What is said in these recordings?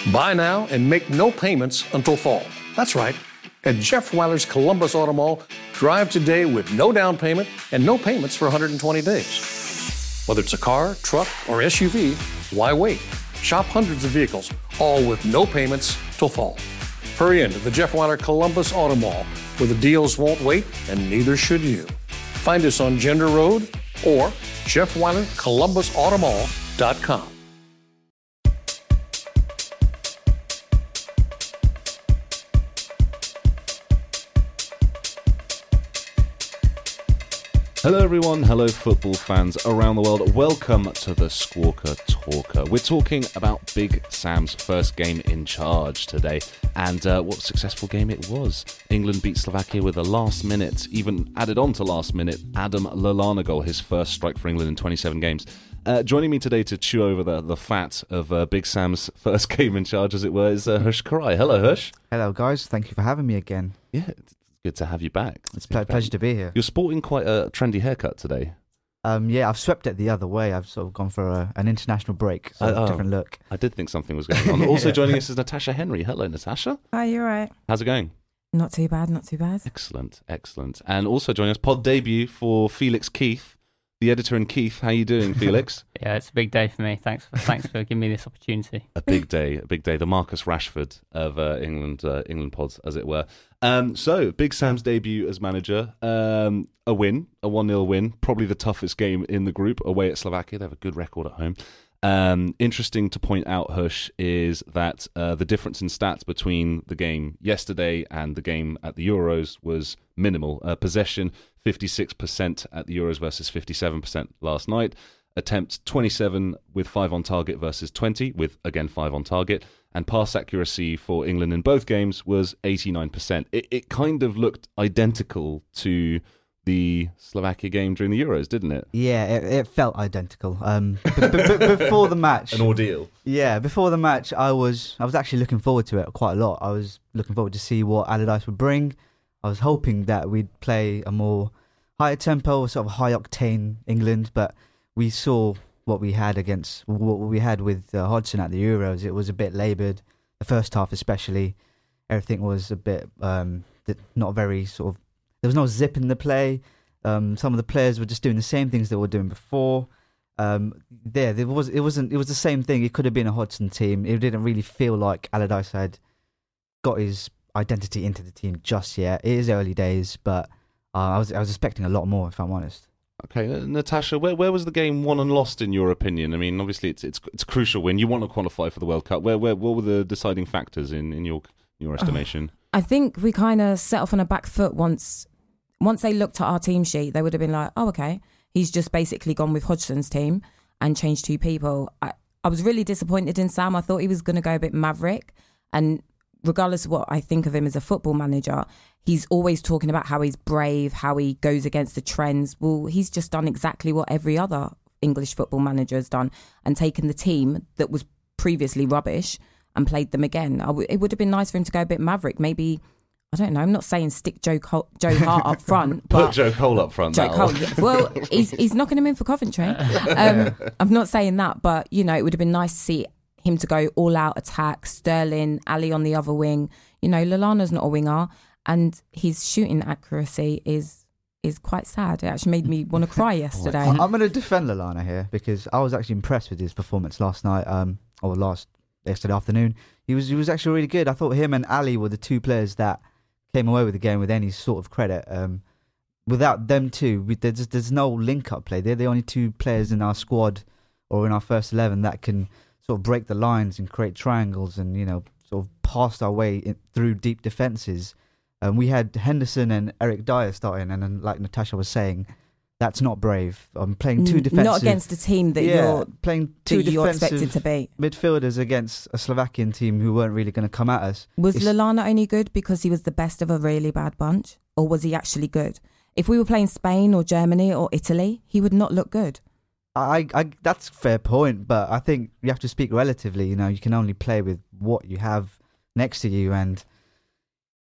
Buy now and make no payments until fall. That's right. At Jeff Weiler's Columbus Auto Mall, drive today with no down payment and no payments for 120 days. Whether it's a car, truck, or SUV, why wait? Shop hundreds of vehicles, all with no payments till fall. Hurry into the Jeff Weiler Columbus Auto Mall, where the deals won't wait and neither should you. Find us on Gender Road or JeffWeilerColumbusAutomall.com. Hello everyone, hello football fans around the world. Welcome to the Squawker Talker. We're talking about Big Sam's first game in charge today, and what a successful game it was. England beat Slovakia with a last minute, even added on to last minute, Adam Lallana goal, his first strike for England in 27 games. Joining me today to chew over the fat of Big Sam's first game in charge, as it were, is Hush Karai. Hello, Hush. Hello, guys. Thank you for having me again. Yeah, it's good to have you back. It's a pleasure to be here. You're sporting quite a trendy haircut today. Yeah, I've swept it the other way. I've sort of gone for an international break, so a different look. I did think something was going on. Also joining us is Natasha Henry. Hello, Natasha. Hi, you're right. How's it going? Not too bad, not too bad. Excellent, excellent. And also joining us, pod debut for Felix Keith, the editor in Keith. How you doing, Felix? Yeah, it's a big day for me. Thanks for giving me this opportunity. A big day. The Marcus Rashford of England pods, as it were. So, Big Sam's debut as manager, a win, a 1-0 win, probably the toughest game in the group, away at Slovakia. They have a good record at home. Interesting to point out, Hush, is that the difference in stats between the game yesterday and the game at the Euros was minimal. Possession, 56% at the Euros versus 57% last night. Attempts 27 with 5 on target versus 20 with, again, 5 on target. And pass accuracy for England in both games was 89%. It kind of looked identical to the Slovakia game during the Euros, didn't it? Yeah, it felt identical. Before the match, an ordeal. Yeah, before the match, I was actually looking forward to it quite a lot. I was looking forward to see what Allardyce would bring. I was hoping that we'd play a more higher tempo, sort of high octane England, but we saw what we had with Hodgson at the Euros. It was a bit laboured. The first half, especially, everything was a bit not very sort of. There was no zip in the play. Some of the players were just doing the same things they were doing before. It was the same thing. It could have been a Hodgson team. It didn't really feel like Allardyce had got his identity into the team just yet. It is early days, but I was expecting a lot more, if I'm honest. Okay, Natasha, where was the game won and lost in your opinion? I mean, obviously it's a crucial win. You want to qualify for the World Cup. What were the deciding factors in your estimation? I think we kind of set off on a back foot once they looked at our team sheet. They would have been like, oh, okay, he's just basically gone with Hodgson's team and changed 2 people. I was really disappointed in Sam. I thought he was going to go a bit maverick, and regardless of what I think of him as a football manager, he's always talking about how he's brave, how he goes against the trends. Well, he's just done exactly what every other English football manager has done and taken the team that was previously rubbish and played them again. It would have been nice for him to go a bit maverick. Maybe, I don't know, I'm not saying stick Joe Hart up front. Put Joe Cole up front. Joe Cole. Well, he's knocking him in for Coventry. I'm not saying that, but, you know, it would have been nice to see him to go all-out attack, Sterling, Ali on the other wing. You know, Lallana's not a winger, and his shooting accuracy is quite sad. It actually made me want to cry yesterday. I'm going to defend Lallana here because I was actually impressed with his performance last night, yesterday afternoon. He was actually really good. I thought him and Ali were the 2 players that came away with the game with any sort of credit. Without them two, there's no link-up play. They're the only 2 players in our squad or in our first 11 that can sort of break the lines and create triangles and, you know, sort of pass our way through deep defences. We had Henderson and Eric Dyer starting, and then, like Natasha was saying, that's not brave. I'm playing 2 defensive... Not against a team that you're defensive expected to beat. Midfielders against a Slovakian team who weren't really going to come at us. Was Lallana only good because he was the best of a really bad bunch? Or was he actually good? If we were playing Spain or Germany or Italy, he would not look good. That's a fair point, but I think you have to speak relatively. You know, you can only play with what you have next to you, and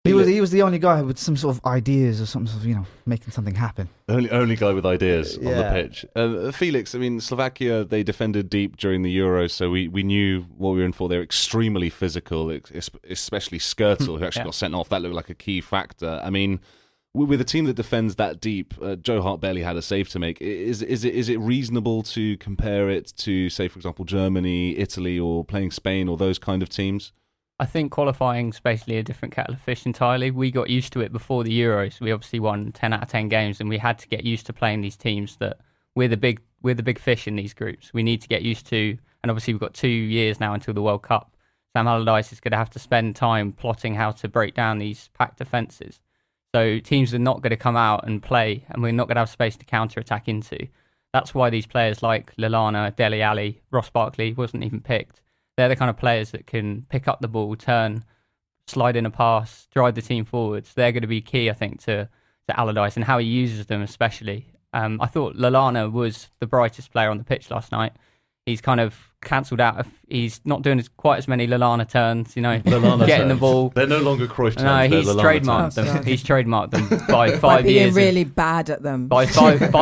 He was the only guy with some sort of ideas or some sort of, making something happen. Only guy with ideas on the Yeah. pitch. Felix, I mean, Slovakia, they defended deep during the Euros, so we knew what we were in for. They were extremely physical, especially Skrtel, who actually got sent off. That looked like a key factor. I mean, with a team that defends that deep, Joe Hart barely had a save to make. Is it reasonable to compare it to, say, for example, Germany, Italy, or playing Spain, or those kind of teams? I think qualifying's basically a different kettle of fish entirely. We got used to it before the Euros. We obviously won 10 out of 10 games, and we had to get used to playing these teams that we're the big fish in these groups. We need to get used to, and obviously we've got 2 years now until the World Cup. Sam Allardyce is going to have to spend time plotting how to break down these packed defences. So teams are not going to come out and play, and we're not going to have space to counter-attack into. That's why these players like Lallana, Dele Alli, Ross Barkley wasn't even picked. They're the kind of players that can pick up the ball, turn, slide in a pass, drive the team forwards. They're going to be key, I think, to Allardyce and how he uses them especially. I thought Lallana was the brightest player on the pitch last night. He's kind of cancelled out. He's not doing quite as many Lallana turns, Lallana getting the turns. ball. They're no longer Cruyff turns. No, they're he's Lallana trademarked turns. them. He's trademarked them by By 5 being years. really bad at them. By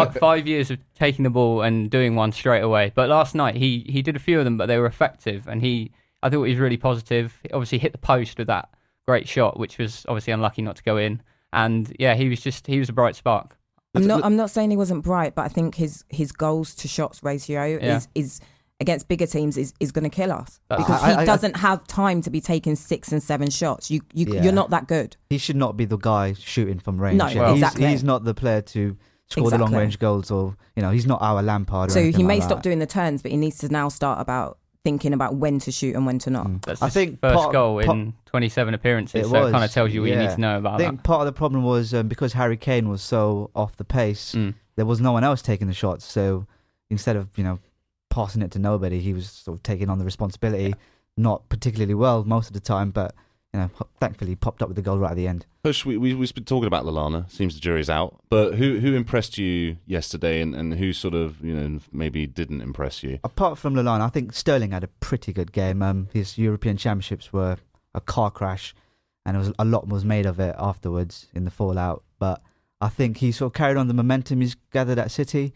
5 years of taking the ball and doing one straight away. But last night he did a few of them, but they were effective, and I thought he was really positive. He obviously hit the post with that great shot, which was obviously unlucky not to go in. And yeah, he was a bright spark. I'm not saying he wasn't bright, but I think his goals to shots ratio is against bigger teams is going to kill us because he doesn't have time to be taking 6 and 7 shots. You're not that good. He should not be the guy shooting from range. No, exactly. He's not the player to score the long range goals, or he's not our Lampard. So he may like stop that. doing the turns, but he needs to now start thinking about when to shoot and when to not. That's I his think first goal in 27 appearances, so it kind of tells you what you need to know about I think part of the problem was because Harry Kane was so off the pace, there was no one else taking the shots. So instead of passing it to nobody, he was sort of taking on the responsibility, not particularly well most of the time, but thankfully popped up with the goal right at the end. Push, we've been talking about Lallana. Seems the jury's out. But who impressed you yesterday, and who sort of maybe didn't impress you? Apart from Lallana, I think Sterling had a pretty good game. His European Championships were a car crash, and a lot was made of it afterwards in the fallout. But I think he sort of carried on the momentum he's gathered at City.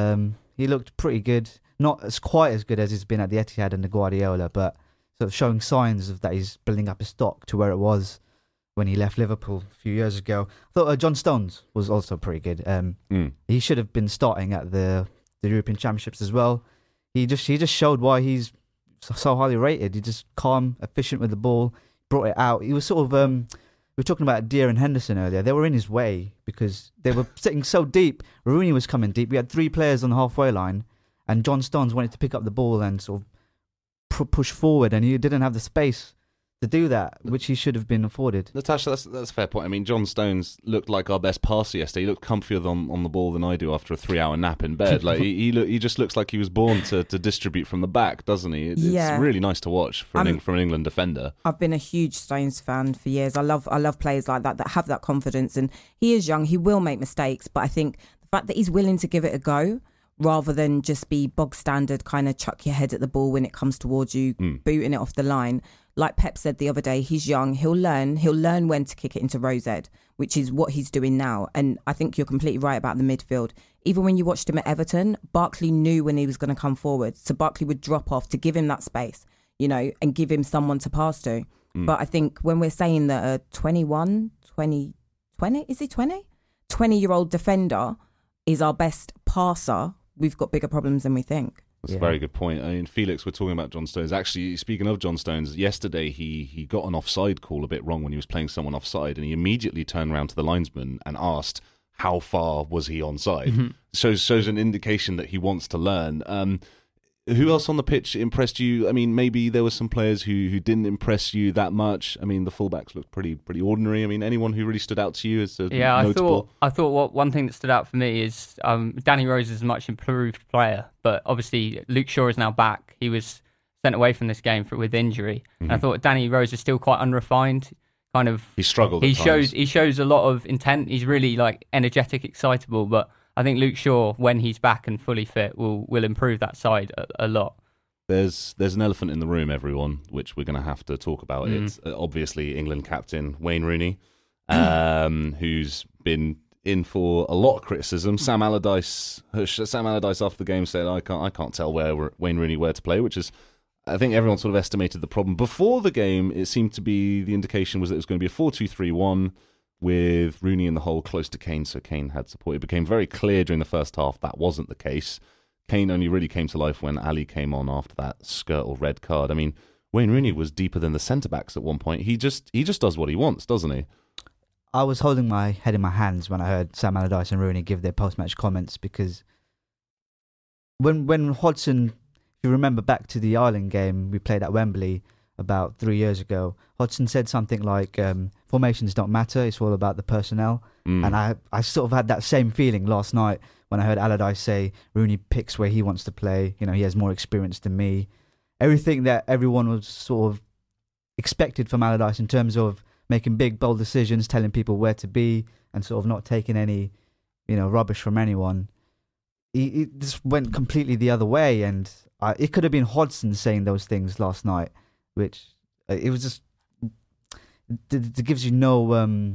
He looked pretty good. Not quite as good as he's been at the Etihad and the Guardiola, but sort of showing signs of that he's building up his stock to where it was when he left Liverpool a few years ago. I thought John Stones was also pretty good. He should have been starting at the European Championships as well. He just showed why he's so highly rated. He's just calm, efficient with the ball, brought it out. He was sort of we were talking about Deer and Henderson earlier. They were in his way because they were sitting so deep. Rooney was coming deep. We had 3 players on the halfway line, and John Stones wanted to pick up the ball and sort of push forward, and he didn't have the space to do that, which he should have been afforded. Natasha, that's a fair point. I mean, John Stones looked like our best passer yesterday. He looked comfier on the ball than I do after a 3-hour nap in bed. Like he just looks like he was born to distribute from the back, doesn't he? It's really nice to watch from an England defender. I've been a huge Stones fan for years. I love players like that have that confidence, and he is young. He will make mistakes, but I think the fact that he's willing to give it a go, rather than just be bog standard, kind of chuck your head at the ball when it comes towards you, booting it off the line. Like Pep said the other day, he's young. He'll learn when to kick it into Rose Ed, which is what he's doing now. And I think you're completely right about the midfield. Even when you watched him at Everton, Barkley knew when he was going to come forward. So Barkley would drop off to give him that space, and give him someone to pass to. But I think when we're saying that a 20-year-old defender is our best passer, we've got bigger problems than we think. That's a very good point. I mean, Felix, we're talking about John Stones. Actually, speaking of John Stones, yesterday he got an offside call a bit wrong when he was playing someone offside, and he immediately turned around to the linesman and asked how far was he onside. Shows an indication that he wants to learn. Who else on the pitch impressed you? I mean, maybe there were some players who didn't impress you that much. I mean, the fullbacks looked pretty ordinary. I mean, anyone who really stood out to you as notable? I thought one thing that stood out for me is Danny Rose is a much improved player, but obviously Luke Shaw is now back. He was sent away from this game with injury. And I thought Danny Rose is still quite unrefined. Kind of, he struggled. He shows a lot of intent. He's really energetic, excitable, but I think Luke Shaw, when he's back and fully fit, will improve that side a lot. There's an elephant in the room, everyone, which we're going to have to talk about. It's obviously England captain Wayne Rooney. who's been in for a lot of criticism. Sam Allardyce after the game said, I can't tell Wayne Rooney where to play, which is, I think everyone sort of estimated the problem. Before the game, it seemed to be, the indication was that it was going to be a 4-2-3-1 with Rooney in the hole close to Kane, so Kane had support. It became very clear during the first half that wasn't the case. Kane only really came to life when Ali came on after that Skirtle red card. I mean, Wayne Rooney was deeper than the centre-backs at one point. He just does what he wants, doesn't he? I was holding my head in my hands when I heard Sam Allardyce and Rooney give their post-match comments, because when Hodgson, if you remember back to the Ireland game we played at Wembley about 3 years ago, Hodgson said something like, formations don't matter, it's all about the personnel. And I sort of had that same feeling last night when I heard Allardyce say Rooney picks where he wants to play, he has more experience than me. Everything that everyone was sort of expected from Allardyce in terms of making big, bold decisions, telling people where to be, and sort of not taking any, rubbish from anyone. He just went completely the other way, and it could have been Hodgson saying those things last night, which it was just, it gives you no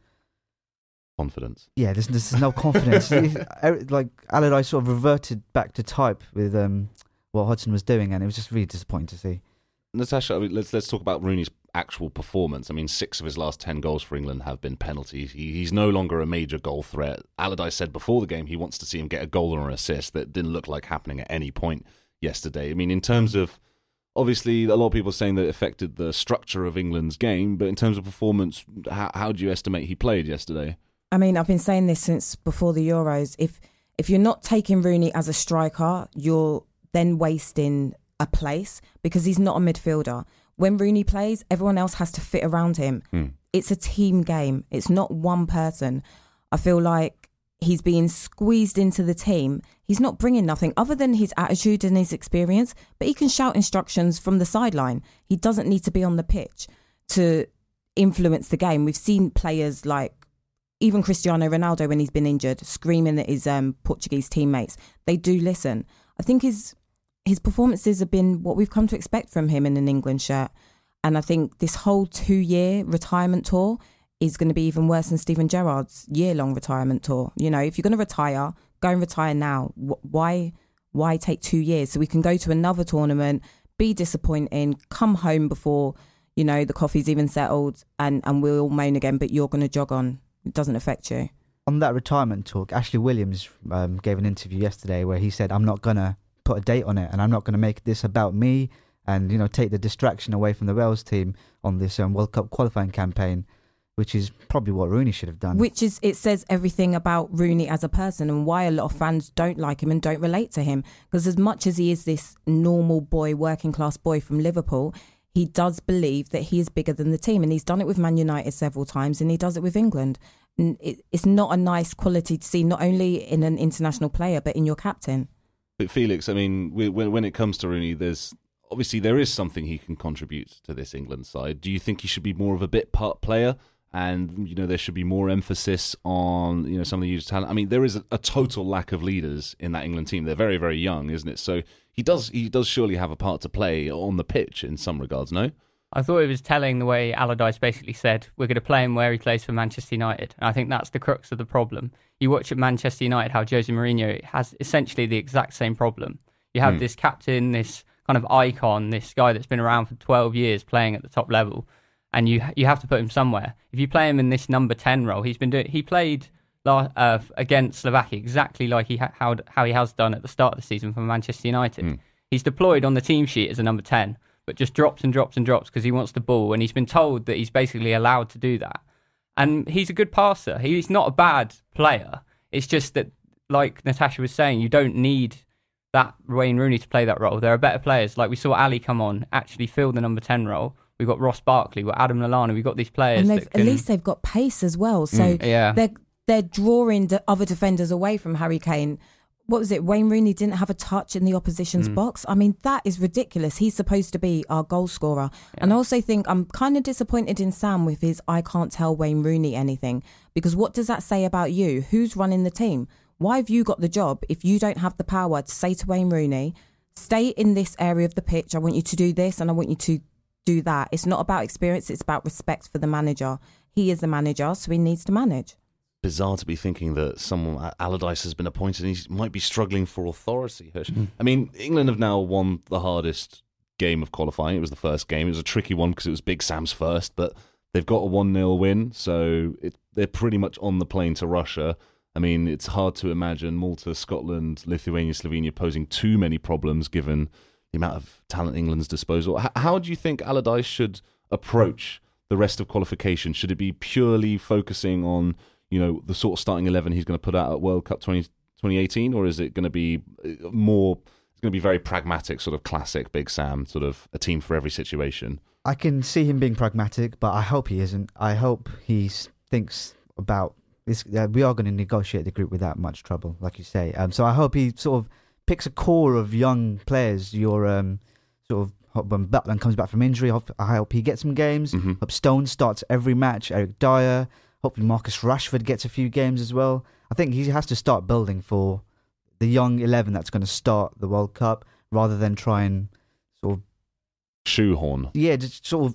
confidence. Yeah, there's no confidence. Like Allardyce sort of reverted back to type with what Hodgson was doing, and it was just really disappointing to see. Natasha, I mean, let's talk about Rooney's actual performance. I mean, 6 of his last 10 goals for England have been penalties. He's no longer a major goal threat. Allardyce said before the game he wants to see him get a goal or an assist. That didn't look like happening at any point yesterday. I mean, in terms of, obviously, a lot of people are saying that it affected the structure of England's game, but in terms of performance, how do you estimate he played yesterday? I mean, I've been saying this since before the Euros. If you're not taking Rooney as a striker, you're then wasting a place, because he's not a midfielder. When Rooney plays, everyone else has to fit around him. It's a team game. It's not one person. I feel like he's being squeezed into the team. He's not bringing nothing other than his attitude and his experience, but he can shout instructions from the sideline. He doesn't need to be on the pitch to influence the game. We've seen players like even Cristiano Ronaldo, when he's been injured, screaming at his Portuguese teammates. They do listen. I think his performances have been what we've come to expect from him in an England shirt. And I think this whole 2-year retirement tour is going to be even worse than Steven Gerrard's year-long retirement tour. If you're going to retire, go and retire now. Why take 2 years? So we can go to another tournament, be disappointing, come home before, the coffee's even settled, and we'll all moan again, but you're going to jog on. It doesn't affect you. On that retirement talk, Ashley Williams gave an interview yesterday where he said, I'm not going to put a date on it, and I'm not going to make this about me and take the distraction away from the Wales team on this World Cup qualifying campaign, which is probably what Rooney should have done. It says everything about Rooney as a person and why a lot of fans don't like him and don't relate to him, because as much as he is this normal boy, working class boy from Liverpool, he does believe that he is bigger than the team, and he's done it with Man United several times, and he does it with England. And it's not a nice quality to see, not only in an international player but in your captain. But Felix, I mean, when it comes to Rooney, there is something he can contribute to this England side. Do you think he should be more of a bit part player, and there should be more emphasis on some of the youth talent? I mean, there is a total lack of leaders in that England team. They're very, very young, isn't it? So he does surely have a part to play on the pitch in some regards. No, I thought it was telling the way Allardyce basically said, we're going to play him where he plays for Manchester United. And I think that's the crux of the problem. You watch at Manchester United how Jose Mourinho has essentially the exact same problem. You have this captain, this kind of icon, this guy that's been around for 12 years playing at the top level, and you have to put him somewhere. If you play him in this number 10 role, he played against Slovakia exactly like how he has done at the start of the season for Manchester United. He's deployed on the team sheet as a number 10, but just drops and drops and drops because he wants the ball, and he's been told that he's basically allowed to do that. And he's a good passer. He's not a bad player. It's just that, like Natasha was saying, you don't need that Wayne Rooney to play that role. There are better players. Like we saw Ali come on, actually fill the number 10 role. We've got Ross Barkley, we've got Adam Lallana, we've got these players. And at least they've got pace as well. So they're drawing the other defenders away from Harry Kane. What was it? Wayne Rooney didn't have a touch in the opposition's box. I mean, that is ridiculous. He's supposed to be our goal scorer. Yeah. And I also think I'm kind of disappointed in Sam with his I can't tell Wayne Rooney anything. Because what does that say about you? Who's running the team? Why have you got the job if you don't have the power to say to Wayne Rooney, stay in this area of the pitch, I want you to do this and I want you to do that. It's not about experience, it's about respect for the manager. He is the manager, so he needs to manage. Bizarre to be thinking that someone, Allardyce has been appointed and he might be struggling for authority. I mean, England have now won the hardest game of qualifying. It was the first game. It was a tricky one because it was Big Sam's first, but they've got a 1-0 win, so they're pretty much on the plane to Russia. I mean, it's hard to imagine Malta, Scotland, Lithuania, Slovenia posing too many problems given the amount of talent England's disposal. How do you think Allardyce should approach the rest of qualification? Should it be purely focusing on, the sort of starting 11 he's going to put out at World Cup 2018, or is it going to be more? It's going to be very pragmatic, sort of classic Big Sam, sort of a team for every situation. I can see him being pragmatic, but I hope he isn't. I hope he thinks about this. We are going to negotiate the group without much trouble, like you say. So I hope he sort of picks a core of young players. When Butland comes back from injury, I hope he gets some games. Mm-hmm. Hope Stone starts every match. Eric Dyer. Hopefully Marcus Rashford gets a few games as well. I think he has to start building for the young 11 that's going to start the World Cup, rather than try and sort of shoehorn. Yeah, just sort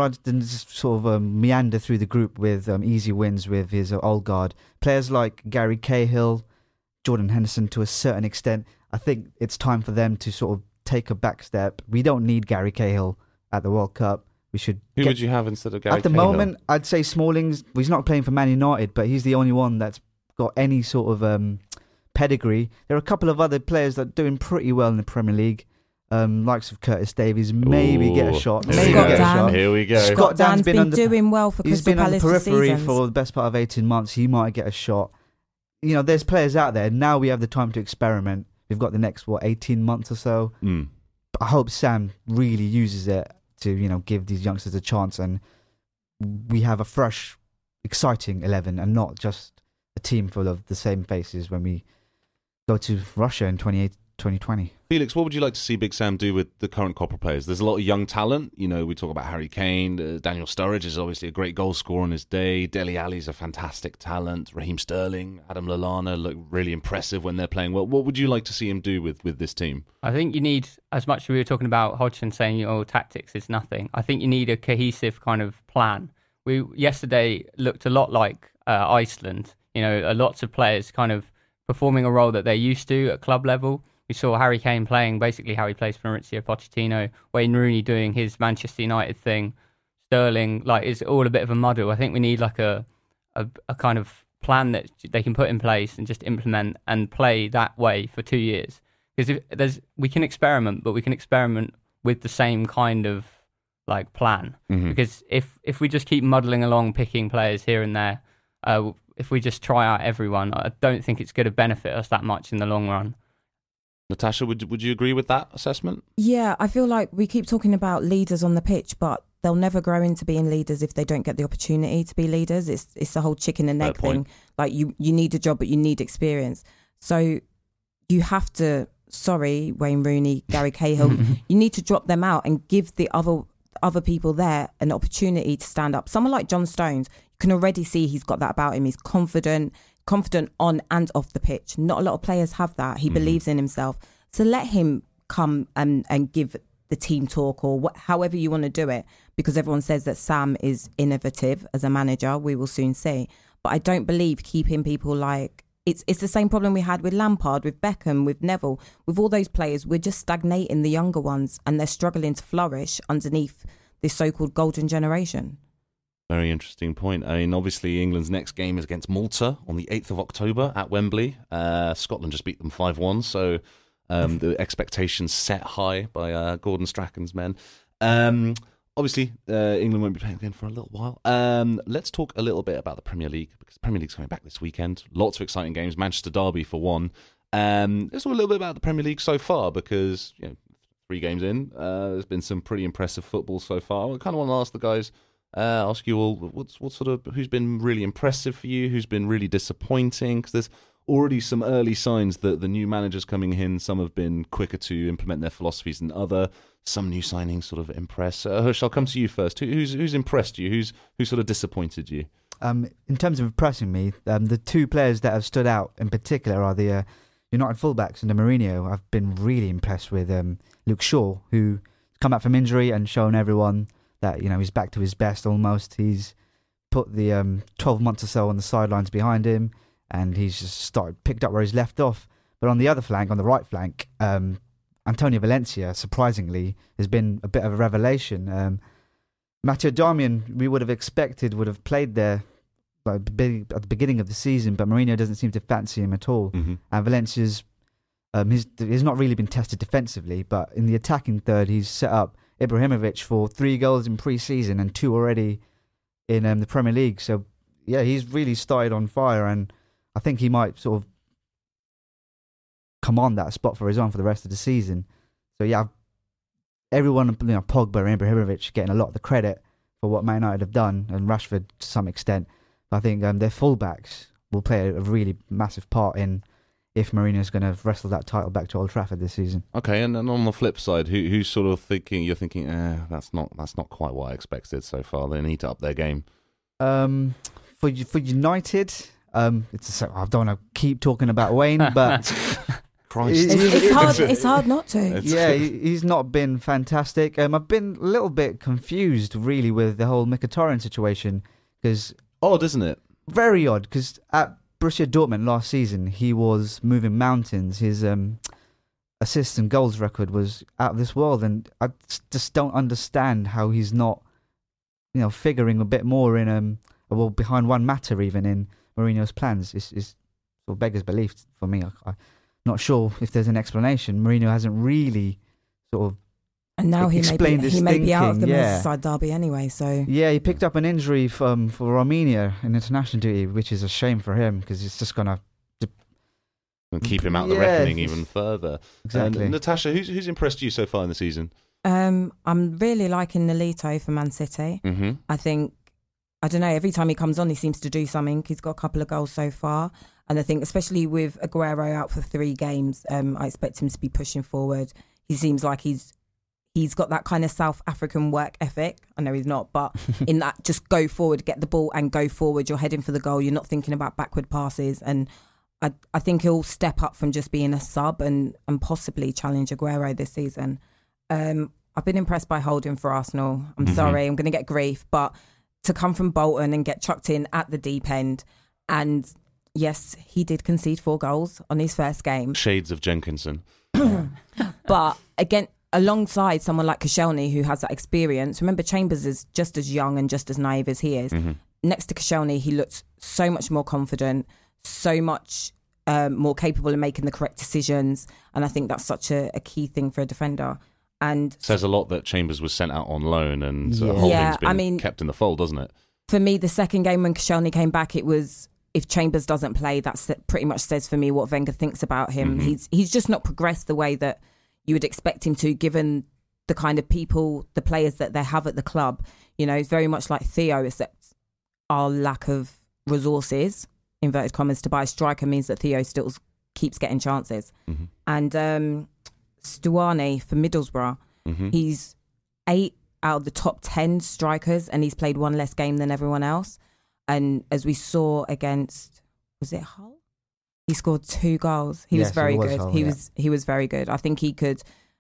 of meander through the group with easy wins with his old guard. Players like Gary Cahill, Jordan Henderson to a certain extent, I think it's time for them to sort of take a back step. We don't need Gary Cahill at the World Cup. We should. Who would you have instead of Gary Cahill? At the moment, I'd say Smalling's. He's not playing for Man United, but he's the only one that's got any sort of pedigree. There are a couple of other players that are doing pretty well in the Premier League. Likes of Curtis Davies, maybe get a shot. Here we go. Scott Dan's been doing well for Crystal Palace. He's been on the periphery seasons. for the best part of 18 months. He might get a shot. There's players out there. Now we have the time to experiment. We've got the next, 18 months or so. Mm. I hope Sam really uses it to, give these youngsters a chance, and we have a fresh, exciting 11 and not just a team full of the same faces when we go to Russia in 2020. Felix, what would you like to see Big Sam do with the current Copper players? There's a lot of young talent. We talk about Harry Kane. Daniel Sturridge is obviously a great goal scorer on his day. Dele Alli's a fantastic talent. Raheem Sterling, Adam Lallana look really impressive when they're playing well. What would you like to see him do with this team? I think you need, as much as we were talking about Hodgson saying, tactics is nothing, I think you need a cohesive kind of plan. We yesterday looked a lot like Iceland. Lots of players kind of performing a role that they're used to at club level. We saw Harry Kane playing basically how he plays for Maurizio Pochettino, Wayne Rooney doing his Manchester United thing, Sterling, it's all a bit of a muddle. I think we need a kind of plan that they can put in place and just implement and play that way for 2 years. Because we can experiment, but we can experiment with the same kind of plan. Mm-hmm. Because if we just keep muddling along, picking players here and there, if we just try out everyone, I don't think it's going to benefit us that much in the long run. Natasha, would you agree with that assessment? Yeah, I feel like we keep talking about leaders on the pitch, but they'll never grow into being leaders if they don't get the opportunity to be leaders. It's the whole chicken and egg thing. You need a job, but you need experience. So you have to, Wayne Rooney, Gary Cahill, you need to drop them out and give the other people there an opportunity to stand up. Someone like John Stones, you can already see he's got that about him. He's confident on and off the pitch. Not a lot of players have that. He believes in himself. So let him come and give the team talk or however you want to do it, because everyone says that Sam is innovative as a manager. We will soon see. But I don't believe keeping people it's the same problem we had with Lampard, with Beckham, with Neville, with all those players. We're just stagnating the younger ones and they're struggling to flourish underneath this so-called golden generation. Very interesting point. I mean, obviously, England's next game is against Malta on the 8th of October at Wembley. Scotland just beat them 5-1, so the expectations set high by Gordon Strachan's men. Obviously, England won't be playing again for a little while. Let's talk a little bit about the Premier League, because the Premier League's coming back this weekend. Lots of exciting games. Manchester Derby for one. Let's talk a little bit about the Premier League so far, because 3 games in, there's been some pretty impressive football so far. I kind of want to ask the guys. Ask you all, who's been really impressive for you? Who's been really disappointing? Because there's already some early signs that the new managers coming in, some have been quicker to implement their philosophies than other. Some new signings sort of impress. Hush, I'll come to you first. Who's impressed you? Who's sort of disappointed you? In terms of impressing me, the 2 players that have stood out in particular are the United fullbacks and Mourinho. I've been really impressed with Luke Shaw, who's come back from injury and shown everyone that he's back to his best almost. He's put the 12 months or so on the sidelines behind him, and he's just picked up where he's left off. But on the other flank, on the right flank, Antonio Valencia, surprisingly, has been a bit of a revelation. Matteo Darmian, we would have expected, would have played there at the beginning of the season, but Mourinho doesn't seem to fancy him at all. Mm-hmm. And Valencia's he's not really been tested defensively, but in the attacking third, he's set up Ibrahimovic for 3 goals in pre-season and 2 already in the Premier League. So, yeah, he's really started on fire, and I think he might sort of command that spot for his own for the rest of the season. So, yeah, everyone, Pogba and Ibrahimovic getting a lot of the credit for what Man United have done, and Rashford to some extent. But I think their fullbacks will play a really massive part in if Mourinho's going to wrestle that title back to Old Trafford this season. Okay, and on the flip side, who's sort of thinking? You're thinking, that's not quite what I expected so far. They need to up their game. For United, I don't want to keep talking about Wayne, but Christ. It's hard not to. Yeah, he's not been fantastic. I've been a little bit confused, really, with the whole Mkhitaryan situation, because Odd, isn't it? Very odd, because at Borussia Dortmund last season, he was moving mountains. His assists and goals record was out of this world, and I just don't understand how he's not, figuring a bit more in behind Juan Mata even in Mourinho's plans. It's sort of beggars belief for me. I'm not sure if there's an explanation. Mourinho hasn't really sort of. And now he may be out of the yeah. Merseyside derby anyway. So yeah, he picked up an injury for Romania in international duty, which is a shame for him because it's just gonna keep him out the reckoning even further. Exactly. Natasha, who's impressed you so far in the season? I'm really liking Nolito for Man City. Mm-hmm. I think, I don't know, every time he comes on, he seems to do something. He's got a couple of goals so far. And I think, especially with Aguero out for 3 games, I expect him to be pushing forward. He seems like he's got that kind of South African work ethic. I know he's not, but in that, just go forward, get the ball and go forward. You're heading for the goal. You're not thinking about backward passes. And I think he'll step up from just being a sub and possibly challenge Aguero this season. I've been impressed by Holding for Arsenal. I'm sorry, I'm going to get grief, but to come from Bolton and get chucked in at the deep end, and yes, he did concede 4 goals on his first game. Shades of Jenkinson. But again, alongside someone like Koscielny who has that experience, remember Chambers is just as young and just as naive as he is. Mm-hmm. Next to Koscielny, he looked so much more confident, so much more capable of making the correct decisions. And I think that's such a key thing for a defender. And says a lot that Chambers was sent out on loan and Yeah. Holding's been kept in the fold, doesn't it? For me, the second game when Koscielny came back, it was, if Chambers doesn't play, that pretty much says for me what Wenger thinks about him. Mm-hmm. He's just not progressed the way that you would expect him to, given the kind of people, the players that they have at the club. It's very much like Theo, except our lack of resources, inverted commas, to buy a striker means that Theo still keeps getting chances. Mm-hmm. And Stuani for Middlesbrough, he's 8 out of the top 10 strikers, and he's played 1 less game than everyone else. And as we saw against, was it Hull? He scored 2 goals. He was very good. Hull, he was very good. I think he could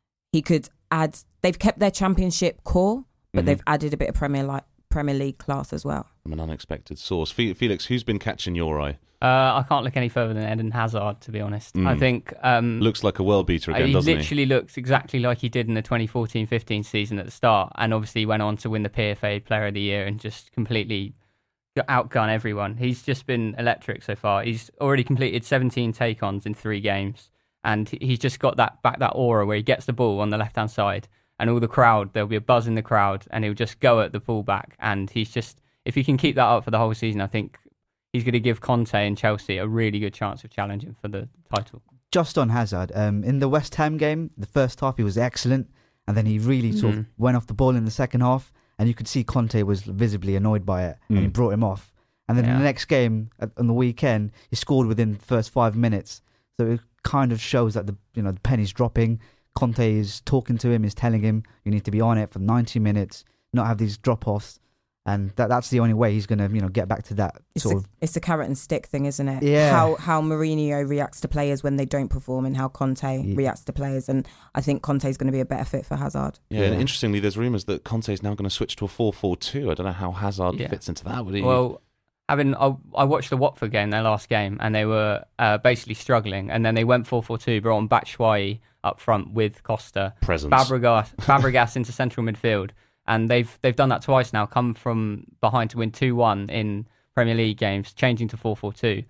add. They've kept their championship core, but they've added a bit of Premier League class as well. From an unexpected source. Felix, who's been catching your eye? I can't look any further than Eden Hazard, to be honest. I think looks like a world beater again, doesn't he? He literally looks exactly like he did in the 2014-15 season at the start, and obviously he went on to win the PFA Player of the Year and just completely outgun everyone. He's just been electric so far. He's already completed 17 take-ons in 3 games, and he's just got that aura where he gets the ball on the left-hand side, and all the crowd, there'll be a buzz in the crowd, and he'll just go at the fullback. And he's just, if he can keep that up for the whole season, I think he's going to give Conte and Chelsea a really good chance of challenging for the title. Just on Hazard, in the West Ham game, the first half he was excellent, and then he really sort of went off the ball in the second half, and you could see Conte was visibly annoyed by it, and he brought him off. And then in the next game, on the weekend, he scored within the first 5 minutes. So it kind of shows that the penny's dropping. Conte is talking to him, is telling him, you need to be on it for 90 minutes, not have these drop-offs. And that's the only way he's going to, get back to that It's a carrot and stick thing, isn't it? Yeah. How Mourinho reacts to players when they don't perform and how Conte reacts to players. And I think Conte is going to be a better fit for Hazard. Yeah, and interestingly, there's rumours that Conte is now going to switch to a 4-4-2. I don't know how Hazard fits into that. Well, I watched the Watford game, their last game, and they were basically struggling. And then they went 4-4-2, brought on Batshuayi up front with Costa. Presence. Fabregas into central midfield. And they've done that twice now, come from behind to win 2-1 in Premier League games, changing to 4-4-2.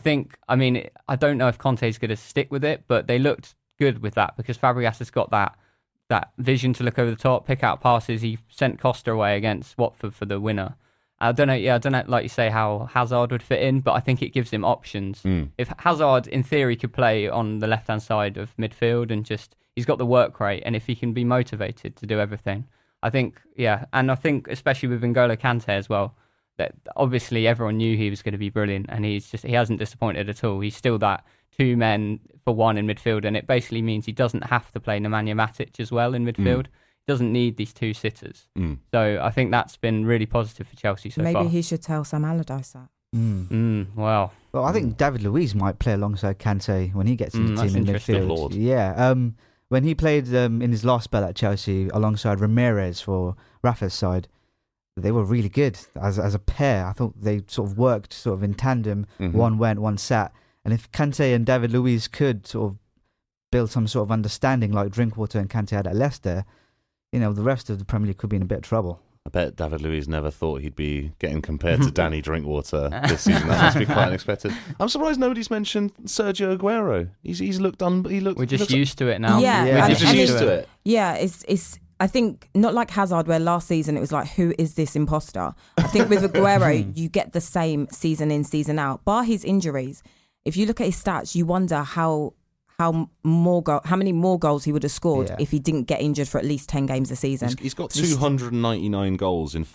I don't know if Conte's going to stick with it, but they looked good with that because Fabregas has got that vision to look over the top, pick out passes. He sent Costa away against Watford for the winner. I don't know, like you say, how Hazard would fit in, but I think it gives him options. If Hazard, in theory, could play on the left-hand side of midfield and he's got the work rate, and if he can be motivated to do everything, I think, and I think especially with N'Golo Kante as well, that obviously everyone knew he was going to be brilliant, and he hasn't disappointed at all. He's still that 2 men for 1 in midfield, and it basically means he doesn't have to play Nemanja Matic as well in midfield. He doesn't need these 2 sitters. So I think that's been really positive for Chelsea so far. Maybe he should tell Sam Allardyce that. Well, I think David Luiz might play alongside Kante when he gets in the team in midfield. Lord. Yeah. When he played in his last spell at Chelsea alongside Ramirez for Rafa's side, they were really good as a pair. I thought they sort of worked sort of in tandem. One went, one sat. And if Kante and David Luiz could sort of build some sort of understanding like Drinkwater and Kante had at Leicester, the rest of the Premier League could be in a bit of trouble. I bet David Luiz never thought he'd be getting compared to Danny Drinkwater this season. That must be quite unexpected. I'm surprised nobody's mentioned Sergio Aguero. He's looked We're just used to it now. Yeah, we're just used to it. Yeah, it's. I think not like Hazard, where last season it was like, who is this imposter? I think with Aguero, you get the same season in, season out. Bar his injuries, if you look at his stats, you wonder how many more goals he would have scored if he didn't get injured for at least 10 games a season. He's got 299 goals in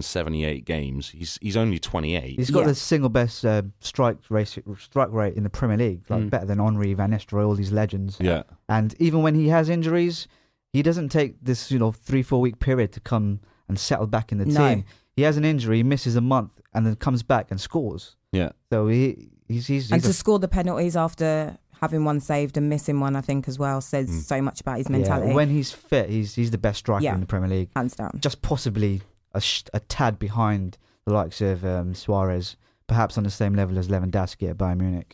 578 games. He's only 28. He's got the single best strike rate in the Premier League, better than Henry, Van Nistelrooy, all these legends. Yeah. And even when he has injuries, he doesn't take this 3-4 week period to come and settle back in the team. He has an injury, he misses a month, and then comes back and scores. Yeah. So he's to score the penalties after having one saved and missing one, I think, as well, says so much about his mentality. Yeah, when he's fit, he's the best striker in the Premier League. Hands down. Just possibly a tad behind the likes of Suarez, perhaps on the same level as Lewandowski at Bayern Munich.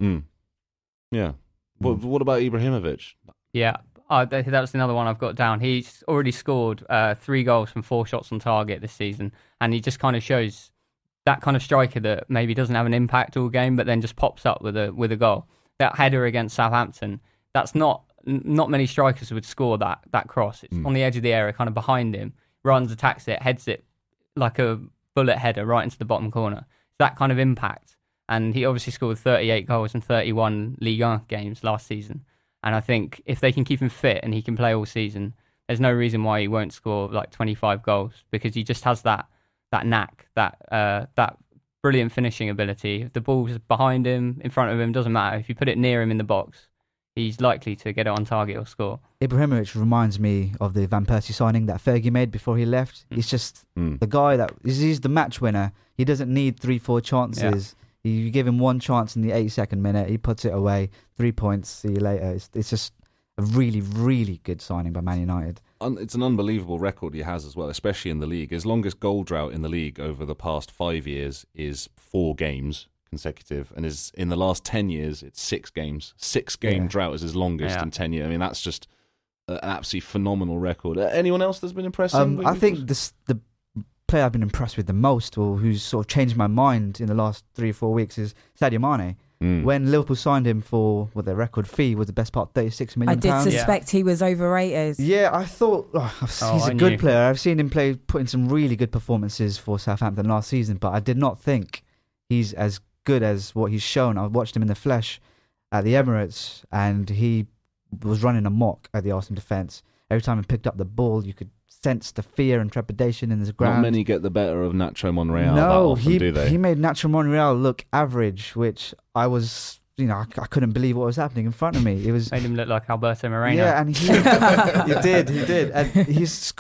Yeah. What about Ibrahimovic? Yeah, that was another one I've got down. He's already scored 3 goals from 4 shots on target this season, and he just kind of shows that kind of striker that maybe doesn't have an impact all game, but then just pops up with a goal. That header against Southampton, that's not many strikers would score that cross. It's on the edge of the area, kind of behind him, runs, attacks it, heads it like a bullet header right into the bottom corner. It's that kind of impact. And he obviously scored 38 goals in 31 Ligue 1 games last season. And I think if they can keep him fit and he can play all season, there's no reason why he won't score like 25 goals, because he just has that knack, that brilliant finishing ability. If the ball's behind him, in front of him, doesn't matter. If you put it near him in the box, he's likely to get it on target or score. Ibrahimovic reminds me of the Van Persie signing that Fergie made before he left. He's just the guy he's the match winner. He doesn't need 3-4 chances. Yeah. You give him one chance in the 82nd minute, he puts it away. 3 points, see you later. It's just a really, really good signing by Man United. It's an unbelievable record he has as well, especially in the league. His longest goal drought in the league over the past 5 years is 4 games consecutive, and in the last 10 years, it's 6 games. 6-game drought is his longest in 10 years. I mean, that's just an absolutely phenomenal record. Anyone else that's been impressive? I think the player I've been impressed with the most, or who's sort of changed my mind in the last 3 or 4 weeks, is Sadio Mane. When Liverpool signed him for their record fee was the best part, £36 million. I did suspect he was overrated. Yeah, I thought he's a good player. I've seen him put in some really good performances for Southampton last season, but I did not think he's as good as what he's shown. I watched him in the flesh at the Emirates, and he was running amok at the Arsenal defence. Every time he picked up the ball, you could sense the fear and trepidation in his ground. Not many get the better of Nacho Monreal. No, do they? He made Nacho Monreal look average, which I was, I couldn't believe what was happening in front of me. It was made him look like Alberto Moreno. Yeah, and he did, and he's got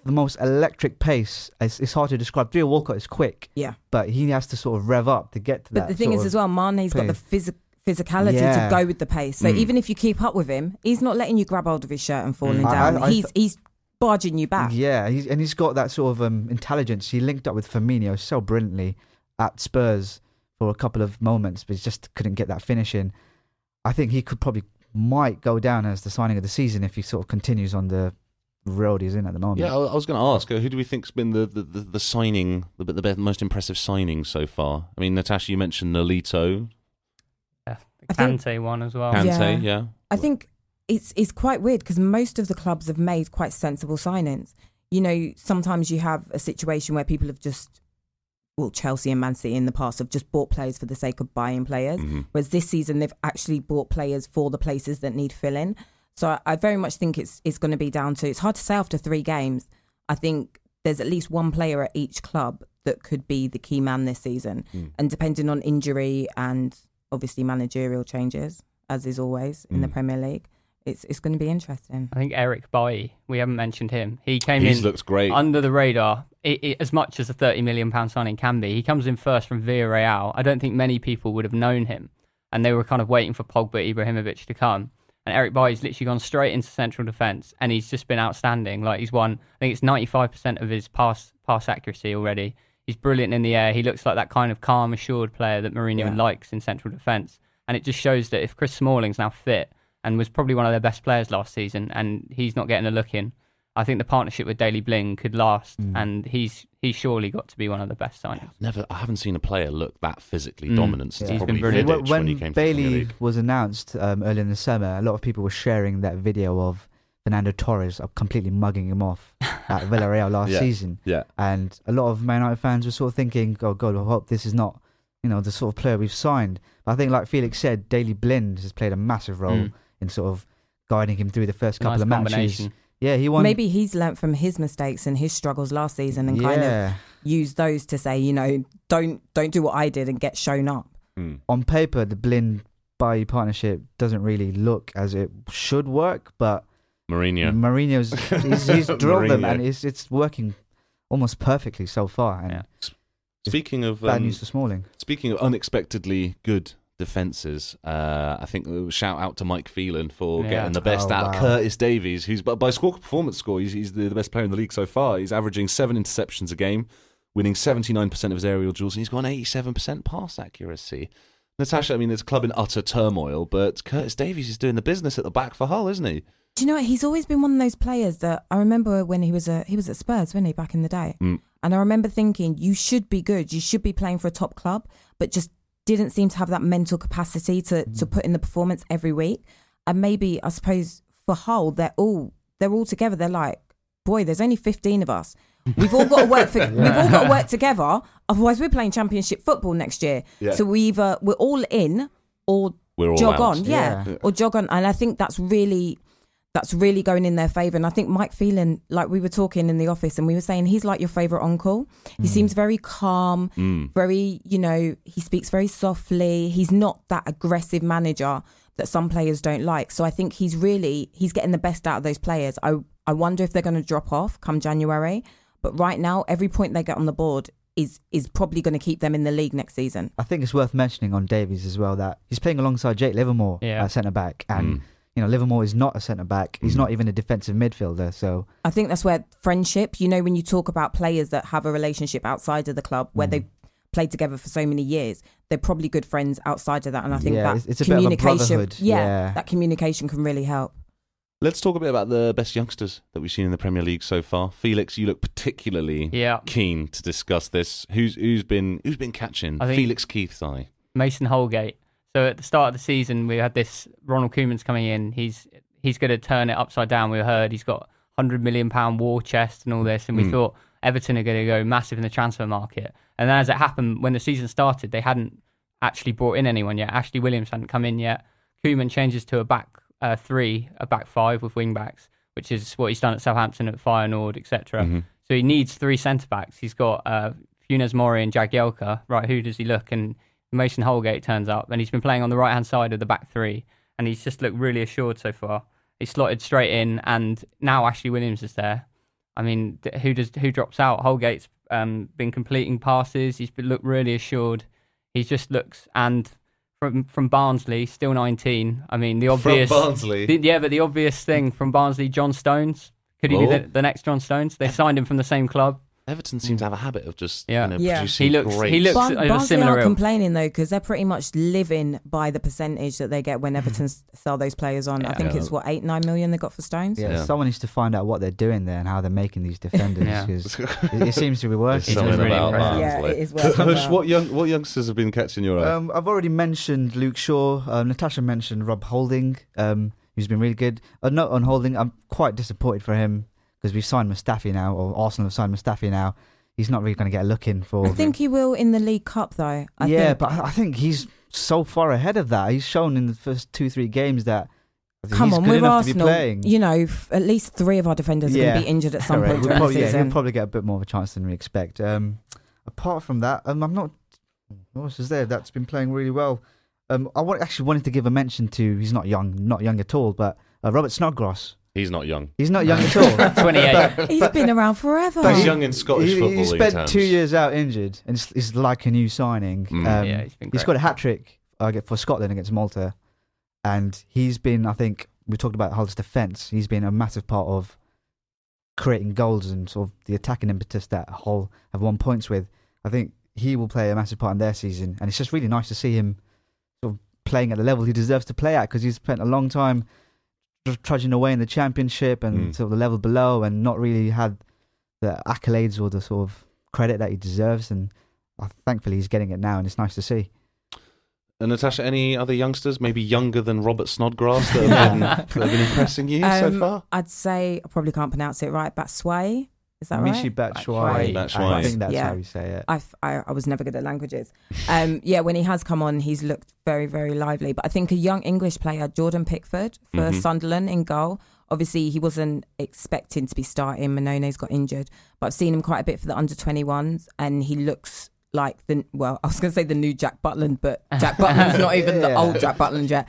the most electric pace. It's hard to describe. Theo Walcott is quick, Yeah. but he has to sort of rev up to get to that. But the thing is, as well, Mane's got the physicality Yeah. to go with the pace. So even if you keep up with him, he's not letting you grab hold of his shirt and falling Mm. down. He's barging you back. Yeah, he's got that sort of intelligence. He linked up with Firmino so brilliantly at Spurs for a couple of moments, but he just couldn't get that finish in. I think he might go down as the signing of the season if he sort of continues on the road he's in at the moment. Yeah, I was going to ask, who do we think's been the signing, the most impressive signing so far? I mean, Natasha, you mentioned Nolito, The Kante one as well. Kante, yeah. I think it's quite weird because most of the clubs have made quite sensible signings. You know, sometimes you have a situation where people have just, well, Chelsea and Man City in the past have just bought players for the sake of buying players, whereas this season they've actually bought players for the places that need filling. So I very much think it's going to be down to, it's hard to say after 3 games. I think there's at least one player at each club that could be the key man this season. And depending on injury and obviously managerial changes, as is always in the Premier League, it's going to be interesting. I think Eric Bailly, we haven't mentioned him. He came He's in looked great. under the radar, as much as a £30 million signing can be. He comes in first from Villarreal. I don't think many people would have known him, and they were kind of waiting for Pogba, Ibrahimovic to come. And Eric Bailly's literally gone straight into central defence, and he's just been outstanding. Like, he's won, I think it's 95% of his pass accuracy already. He's brilliant in the air. He looks like that kind of calm, assured player that Mourinho likes in central defence. And it just shows that if Chris Smalling's now fit and was probably one of their best players last season, and he's not getting a look in, I think the partnership with Daley Bling could last, and he's surely got to be one of the best signings. I haven't seen a player look that physically dominant since He's probably been brilliant. Vidic when he came When to the Premier Bailey League. was announced earlier in the summer, a lot of people were sharing that video of Fernando Torres completely mugging him off at Villarreal last season. Yeah. And a lot of Man United fans were sort of thinking, oh God, I hope this is not, the sort of player we've signed. But I think, like Felix said, Daley Blind has played a massive role in sort of guiding him through the first couple of matches. Yeah, he won. Maybe he's learnt from his mistakes and his struggles last season and kind of used those to say, don't do what I did and get shown up. On paper, the Blind-Bailly partnership doesn't really look as it should work, but Mourinho's he's drilled them, and it's working almost perfectly so far. And Speaking of bad news for Smalling. Speaking of unexpectedly good defences, I think shout out to Mike Phelan for getting the best out of Curtis Davies, who's by performance score, he's the best player in the league so far. He's averaging 7 interceptions a game, winning 79% of his aerial duels, and he's got an 87% pass accuracy. Natasha, I mean, there's a club in utter turmoil, but Curtis Davies is doing the business at the back for Hull, isn't he? Do you know what? He's always been one of those players that I remember when he was at Spurs, wasn't he, back in the day? And I remember thinking, you should be good, you should be playing for a top club, but just didn't seem to have that mental capacity to put in the performance every week. And maybe, I suppose, for Hull, they're all together. They're like, boy, there's only 15 of us. We've all got to work we've all got to work together. Otherwise, we're playing Championship football next year. Yeah. So we're all in or we're all jog out. on, or jog on. And I think that's really going in their favour. And I think Mike Phelan, like we were talking in the office and we were saying he's like your favourite uncle. He seems very calm, very, he speaks very softly. He's not that aggressive manager that some players don't like. So I think he's getting the best out of those players. I wonder if they're going to drop off come January. But right now, every point they get on the board is probably going to keep them in the league next season. I think it's worth mentioning on Davies as well that he's playing alongside Jake Livermore at centre-back. And Livermore is not a centre-back. He's not even a defensive midfielder. So I think that's where friendship, when you talk about players that have a relationship outside of the club, where they've played together for so many years, they're probably good friends outside of that. And I think that it's a bit of a brotherhood. That communication can really help. Let's talk a bit about the best youngsters that we've seen in the Premier League so far. Felix, you look particularly keen to discuss this. Who's been catching Felix Keith's eye? Mason Holgate. So at the start of the season, we had this Ronald Koeman's coming in. He's going to turn it upside down. We heard he's got £100 million war chest and all this, and we thought Everton are going to go massive in the transfer market. And then as it happened, when the season started, they hadn't actually brought in anyone yet. Ashley Williams hadn't come in yet. Koeman changes to a back three, a back five with wing backs, which is what he's done at Southampton, at Feyenoord, etc. So he needs 3 centre backs. He's got Funes Mori and Jagielka. Right, who does he look? And Mason Holgate turns up, and he's been playing on the right hand side of the back three, and he's just looked really assured so far. He slotted straight in, and now Ashley Williams is there. I mean, who drops out? Holgate's been completing passes. He's looked really assured. He just looks, and from Barnsley, still 19. I mean, the obvious From Barnsley, but the obvious thing from Barnsley, John Stones. Could he be the next John Stones? They signed him from the same club. Everton seem to have a habit of just Yeah. producing great. He looks at a Barnsley similar are ilk. complaining though because they're pretty much living by the percentage that they get when Everton sell those players on. I think it's 8-9 million they got for Stones. Yeah, someone needs to find out what they're doing there and how they're making these defenders because it seems to be working. Something really about impressive. that. Yeah, it is working. Hush, what youngsters have been catching your eye? I've already mentioned Luke Shaw. Natasha mentioned Rob Holding, who's been really good. A note on Holding, I'm quite disappointed for him because we've signed Mustafi now, or Arsenal have signed Mustafi now. He's not really going to get a look in for. I think he will in the League Cup though. But I think he's so far ahead of that. He's shown in the first 2-3 games that he's good with enough Arsenal, to be playing. you know, at least 3 of our defenders are going to be injured at some point during the season. He'll probably get a bit more of a chance than we expect. Apart from that, I'm not. What else is there that's been playing really well? I actually wanted to give a mention to. He's not young at all, but Robert Snodgrass. He's not young. He's not young at all. 28. He's been around forever. He's young in Scottish football He league spent terms. 2 years out injured, and it's like a new signing. Yeah, he's been He's great. got a hat-trick for Scotland against Malta, and he's been, I think, we talked about Hull's defence, he's been a massive part of creating goals and sort of the attacking impetus that Hull have won points with. I think he will play a massive part in their season, and it's just really nice to see him sort of playing at the level he deserves to play at, because he's spent a long time trudging away in the Championship and sort of the level below and not really had the accolades or the sort of credit that he deserves, and thankfully he's getting it now, and it's nice to see. And Natasha, any other youngsters, maybe younger than Robert Snodgrass, that have been impressing you so far? I'd say, I probably can't pronounce it right, Batshuayi. Is that Michi right? Batshuayi. I think that's how you say it. I was never good at languages. When he has come on, he's looked very, very lively. But I think a young English player, Jordan Pickford, for Sunderland in goal. Obviously, he wasn't expecting to be starting. Manone's got injured. But I've seen him quite a bit for the under-21s, and he looks like I was going to say the new Jack Butland, but Jack Butland's not even the old Jack Butland yet.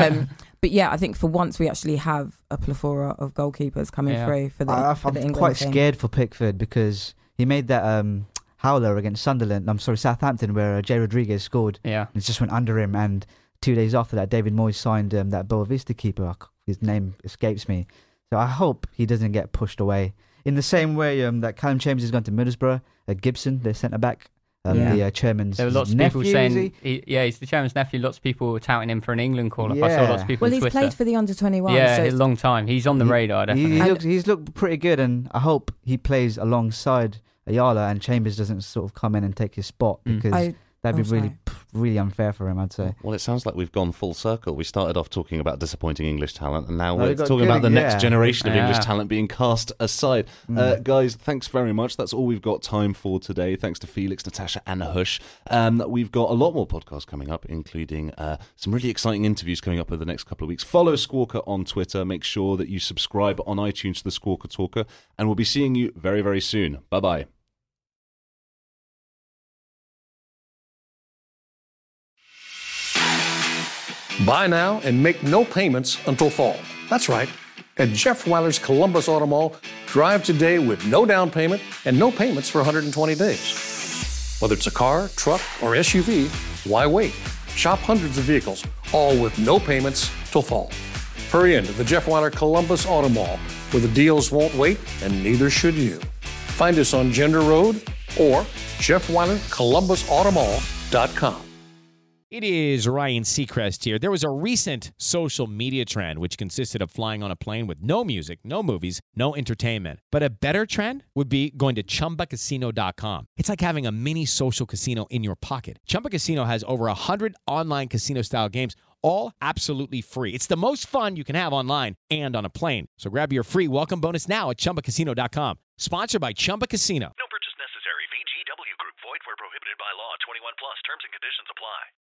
But yeah, I think for once we actually have a plethora of goalkeepers coming through for the England I'm quite team. scared for Pickford because he made that howler against Southampton, where Jay Rodriguez scored. Yeah. And it just went under him. And 2 days after that, David Moyes signed that Boa Vista keeper. His name escapes me. So I hope he doesn't get pushed away. In the same way that Callum Chambers has gone to Middlesbrough, Gibson, their centre-back, the chairman's There were lots of nephew, people saying, he's the chairman's nephew. Lots of people were touting him for an England call-up. I saw lots of people Well, on he's Twitter. played for the under-21. Yeah, so a long time. He's on the radar, definitely. He's looked pretty good, and I hope he plays alongside Ayala and Chambers doesn't sort of come in and take his spot, because that'd be really unfair for him, I'd say. Well, it sounds like we've gone full circle. We started off talking about disappointing English talent, and now No, we're we've got talking about the good- next yeah. generation of English Yeah. talent being cast aside. Guys, thanks very much. That's all we've got time for today. Thanks to Felix, Natasha, and Hush. We've got a lot more podcasts coming up, including some really exciting interviews coming up over the next couple of weeks. Follow Squawker on Twitter. Make sure that you subscribe on iTunes to the Squawker Talker, and we'll be seeing you very, very soon. Bye-bye. Buy now and make no payments until fall. That's right. At Jeff Weiler's Columbus Auto Mall, drive today with no down payment and no payments for 120 days. Whether it's a car, truck, or SUV, why wait? Shop hundreds of vehicles, all with no payments till fall. Hurry into the Jeff Weiler Columbus Auto Mall, where the deals won't wait and neither should you. Find us on Gender Road or JeffWeilerColumbusAutomall.com. It is Ryan Seacrest here. There was a recent social media trend which consisted of flying on a plane with no music, no movies, no entertainment. But a better trend would be going to ChumbaCasino.com. It's like having a mini social casino in your pocket. Chumba Casino has over 100 online casino-style games, all absolutely free. It's the most fun you can have online and on a plane. So grab your free welcome bonus now at ChumbaCasino.com. Sponsored by Chumba Casino. No purchase necessary. VGW Group. Void where prohibited by law. 21 plus. Terms and conditions apply.